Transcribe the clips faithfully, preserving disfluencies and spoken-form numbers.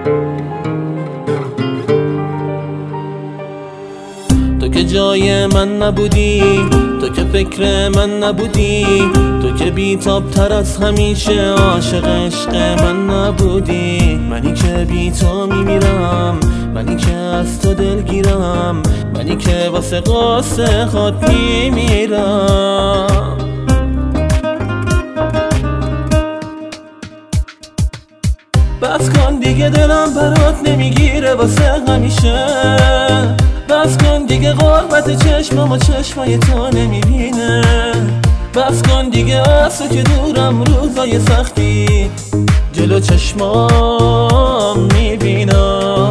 تو که جای من نبودی، تو که فکر من نبودی، تو که بی‌تاب تر از همیشه عاشق عشق من نبودی. منی که بی تو میمیرم، منی که از تو دلگیرم، منی که واسه قصه خود میمیرم. بس کن دیگه دلم برات نمیگیره واسه همیشه، بس کن دیگه غربت چشمم و چشمای تو نمیبینه، بس کن دیگه از تو که دورم روزای سختی جلو چشمام میبینم.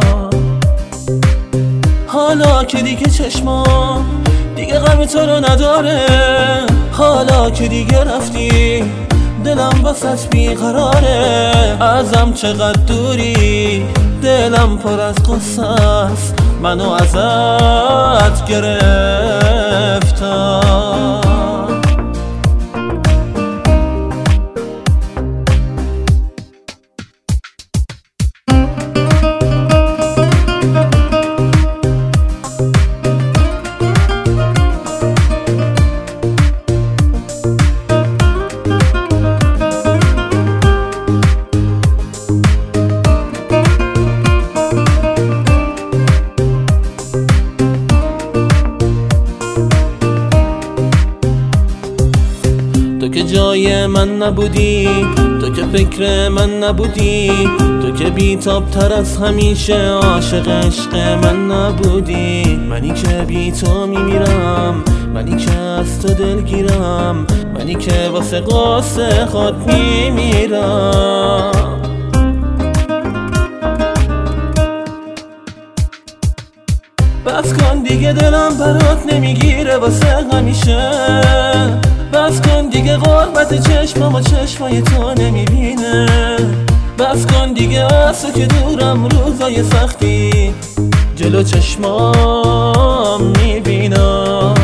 حالا که دیگه چشمام دیگه غم تو رو نداره، حالا که دیگه رفتی دلم واسه بیقراره. ازم چقدر دوری، دلم پر از قصه است، منو ازت گرفتم. تو که جای من نبودی، تو که فکر من نبودی، تو که بی‌تاب تر از همیشه عاشق عشق من نبودی. منی که بی تو میمیرم، منی که از تو دلگیرم، منی که واسه قصه خود میمیرم. بس کن دیگه دلم برات نمیگیره واسه همیشه، بس کن دیگه غربت چشمم و چشمای تو نمیبینه، بس کن دیگه از تو که دورم روزای سختی جلو چشمام میبینم.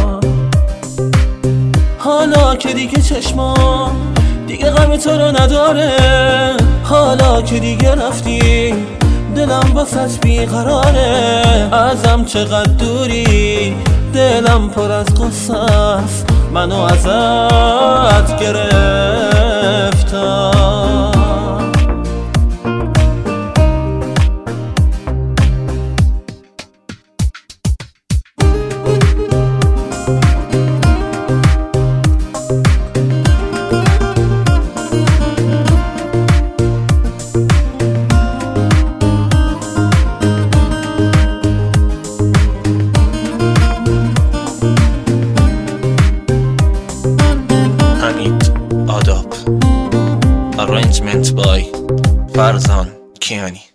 حالا که دیگه چشمام دیگه غم تو رو نداره، حالا که دیگه رفتی دلم واسه بیقراره. ازم چقدر دوری، دلم پر از قصه است، منو ازت گرفتم. Arrangement by Farzan Kiani.